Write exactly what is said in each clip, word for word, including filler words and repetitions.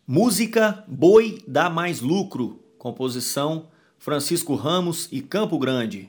Música Boi dá mais lucro, composição Francisco Ramos e Campo Grande.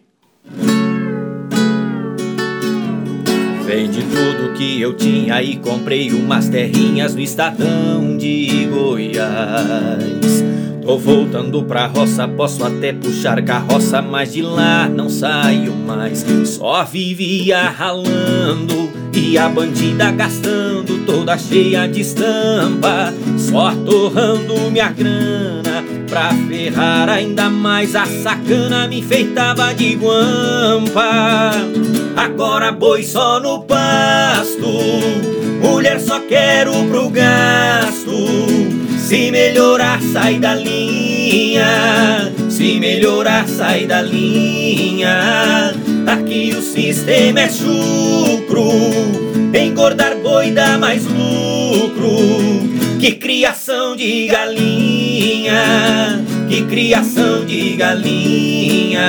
Vendi tudo que eu tinha e comprei umas terrinhas no estadão de Goiás. Tô voltando pra roça, posso até puxar carroça, mas de lá não saio mais. Só vivia ralando e a bandida gastando, toda cheia de estampa, só torrando minha grana. Pra ferrar ainda mais a sacana, me enfeitava de guampa. Agora boi só no pasto, mulher só quero pro gasto. Se melhorar sai da linha, se melhorar sai da linha. Aqui o sistema é chucro, engordar boi dá mais lucro que criação de galinha, que criação de galinha.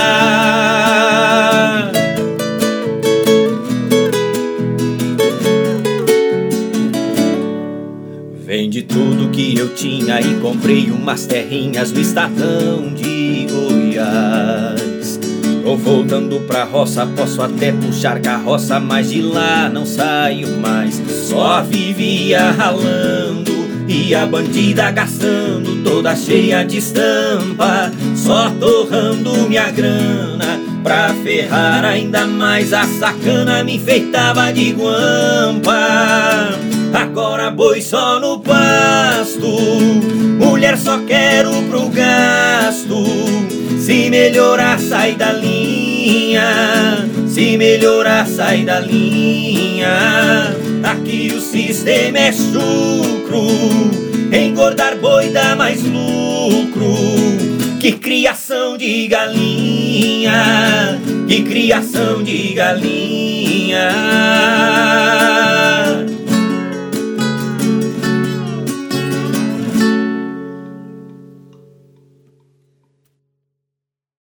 Vendi tudo que eu tinha e comprei umas terrinhas no estadão de Goiás. Tô voltando pra roça, posso até puxar carroça, mas de lá não saio mais. Só vivia ralando e a bandida gastando, toda cheia de estampa, só torrando minha grana. Pra ferrar ainda mais a sacana, me enfeitava de guampa. Agora boi só no pasto, mulher só quero pro gasto. Se melhorar sai da linha, se melhorar sai da linha. Aqui o sistema é chucro, engordar boi dá mais lucro que criação de galinha, que criação de galinha.